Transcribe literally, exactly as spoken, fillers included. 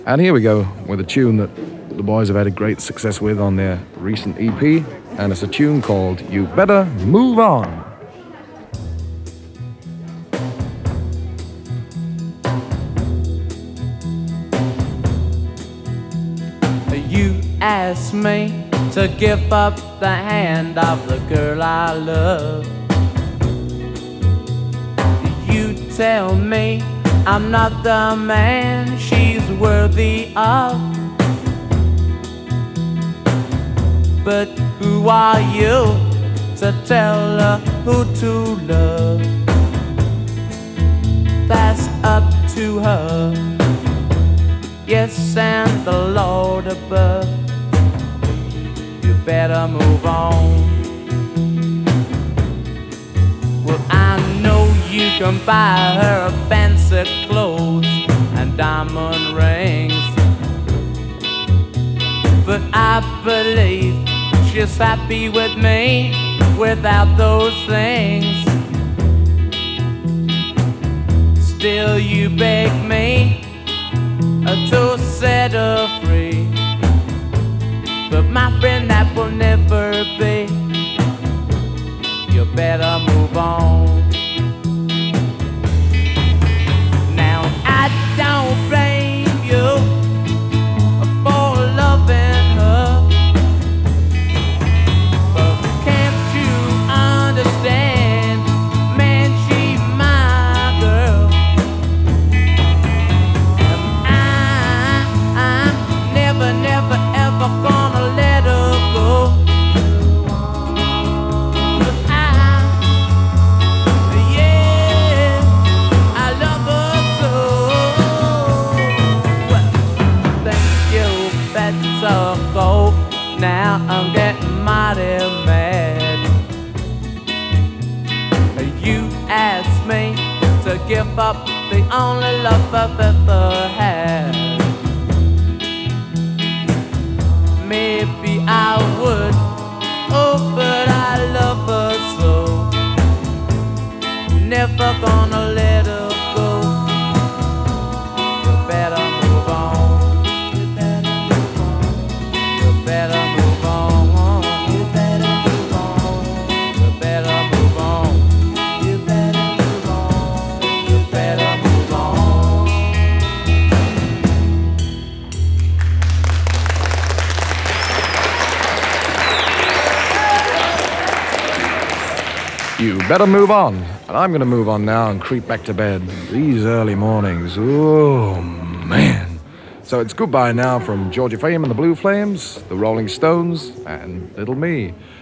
And here we go with a tune that the boys have had a great success with on their recent E P, and it's a tune called You Better Move On. You asked me to give up the hand of the girl I love. You tell me I'm not the man she's worthy of. But who are you to tell her who to love? That's up to her. Yes, and the Lord above. You better move on. Well, I know you can buy her fancy clothes and diamond rings, but I believe she's happy with me without those things. Still you beg me to set her free, but my friend, that will never be. You better move on. Now I don't blame you for loving her, but can't you understand, man, she's my girl. Never, never, ever gonna let her go. 'Cause I, yeah, I love her so. Well, thank you, better go. Now I'm getting mighty mad. You asked me to give up the only love I've ever had. Maybe I would, oh, but I love her so. Never gonna let her go. You better move on. You better move on. You better move on. You better move on. You better move on. You better move on. You better move on. You better move on. And I'm going to move on now and creep back to bed. These early mornings, oh man. So it's goodbye now from Georgie Fame and the Blue Flames, the Rolling Stones, and little me.